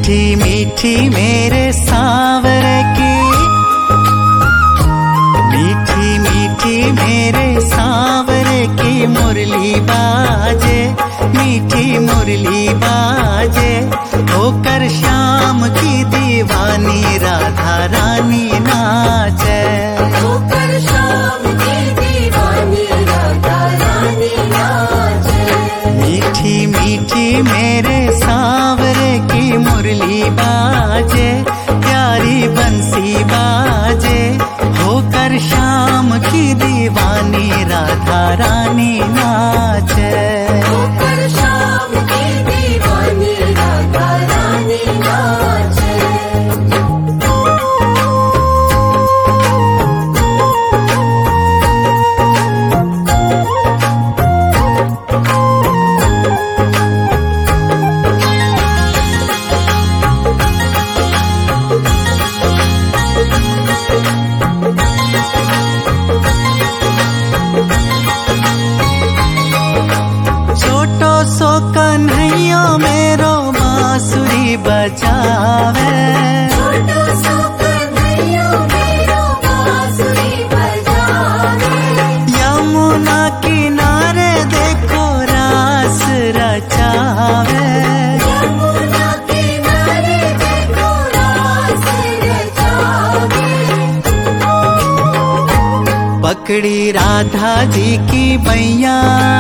मीठी मीठी मेरे सांवरे की, मीठी मीठी मेरे सांवरे की मुरली बाजे, मीठी मुरली बाजे। होकर शाम की दीवानी राधा रानी नाचे, होकर शाम की दीवानी राधा रानी नाचे। मीठी मीठी मेरे सांवरे की मुरली बाजे, प्यारी बंसी बाजे। होकर शाम की दीवानी राधा रानी नाचे, होकर शाम की दीवानी राधा रानी नाचे। सो कन्हैया मेरो बांसुरी बजावे, छोटो सो कन्हैया मेरो बांसुरी बजावे। यमुना किनारे देखो रास रचावे, यमुना किनारे देखो रास रचावे। पकड़ी राधा जी की बैया,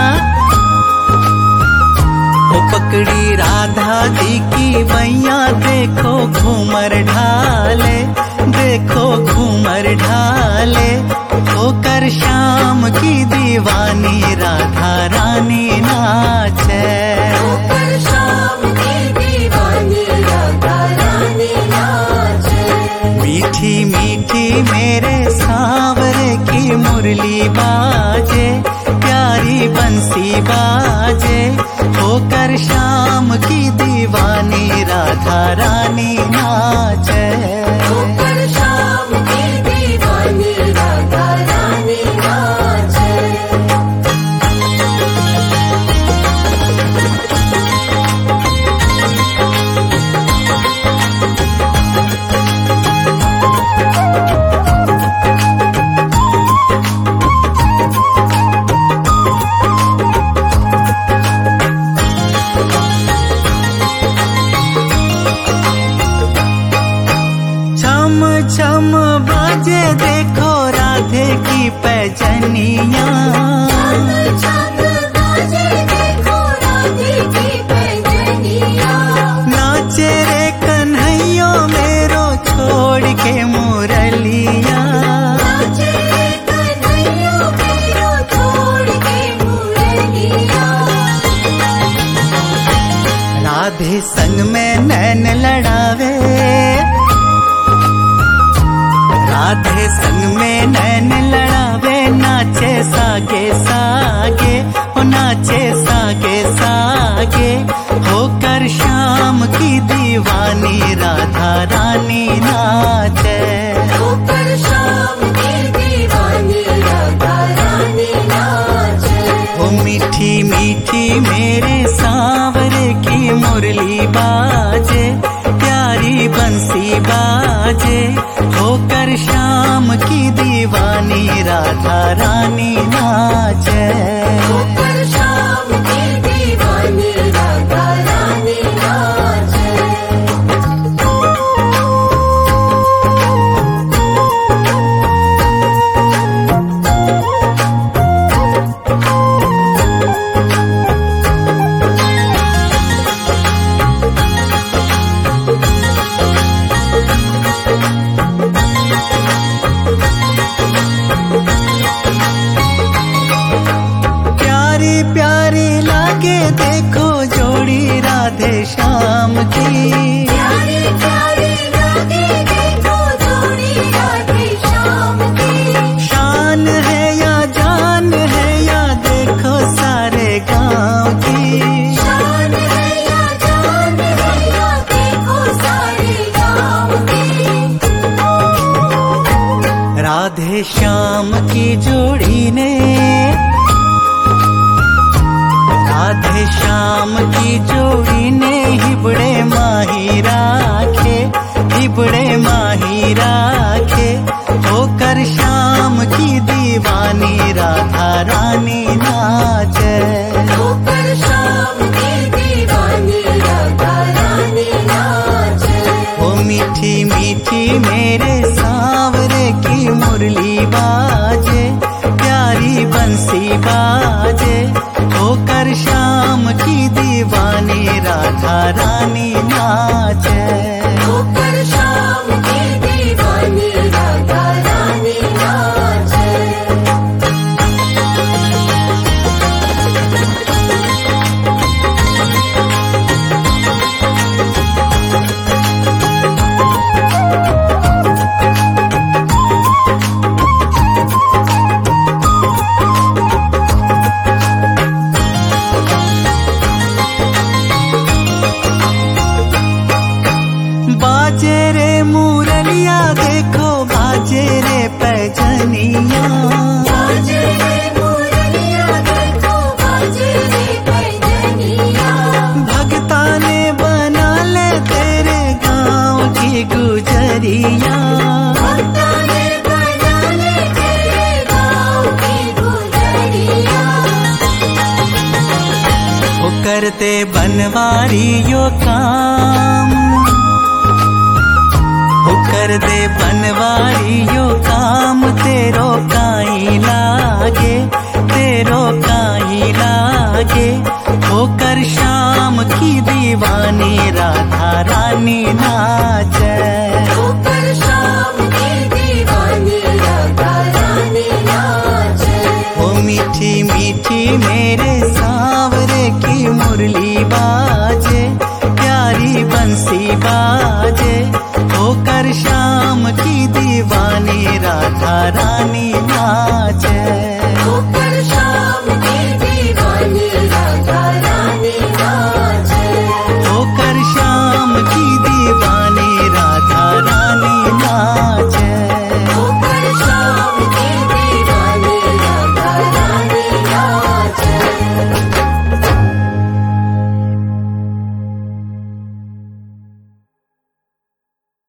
पकड़ी राधा जी की बैया। देखो घूमर ढाले, देखो घूमर ढाले। होकर शाम की दीवानी राधा रानी नाचे, होकर शाम की दीवानी राधा रानी नाचे। मीठी मीठी मेरे सांवरे की मुरली बाजे, प्यारी बंसी बाजे। होकर शाम की दीवानी राधा रानी नाचे, होकर शाम की दीवानी राधा रानी नाचे। छम बाजे देखो राधे की पैजनिया, छम बाजे देखो राधे की पैजनिया। नाचे रे कन्हैया मेरो छोड़ के मुरलिया, नाचे रे कन्हैया मेरो छोड़ के मुरलिया। राधे संग में नैन लड़ावे, राधे संग में नैन लड़ावे। नाचे सागे सागे, ओ नाचे सागे सागे। होकर शाम की दीवानी राधा रानी नाचे, होकर शाम की दीवानी राधा रानी नाचे। ओ मीठी मीठी मेरे सांवरे की मुरली बाजे, प्यारी बंसी बाजे। होकर शाम की दीवानी राधा रानी नाचे, होकर शाम की दीवानी राधा रानी नाचे। प्यारी लागे देखो जोड़ी राधे श्याम की, प्यारी प्यारी लागे देखो जोड़ी राधे श्याम की। शान है या जान है या देखो सारे गांव की, शान है या जान है या देखो सारे गांव की। राधे श्याम की जोड़ी ने, राधे श्याम की जोड़ी ने हिबड़े माही राधे मेरे सांवरे की मुरली बाजे, प्यारी बंसी बाजे, होकर शाम की दीवानी राधा रानी नाचे। होकर शाम की दीवानी राधा रानी नाचे। बाजे रे मुरलिया देखो बाजे रे पैजनिया, बाजे रे मुरलिया देखो बाजे रे पैजनिया। भगता ने बना ले तेरे गाँव की गुजरिया। भक्ता ने बना ले तेरे गाँव की गुजरिया। वो करते बनवारियों काम, वो कर दे बनवारियों काम, तेरो काई लागे, तेरो काई लागे। होकर शाम की दीवानी राधा रानी नाचे। होकर शाम की दीवानी राधा रानी नाचे। ओ मीठी मीठी मेरे सांवरे की मुरली बाजे, प्यारी बंसी बाजे, होकर शाम की दीवानी राधा रानी नाचे।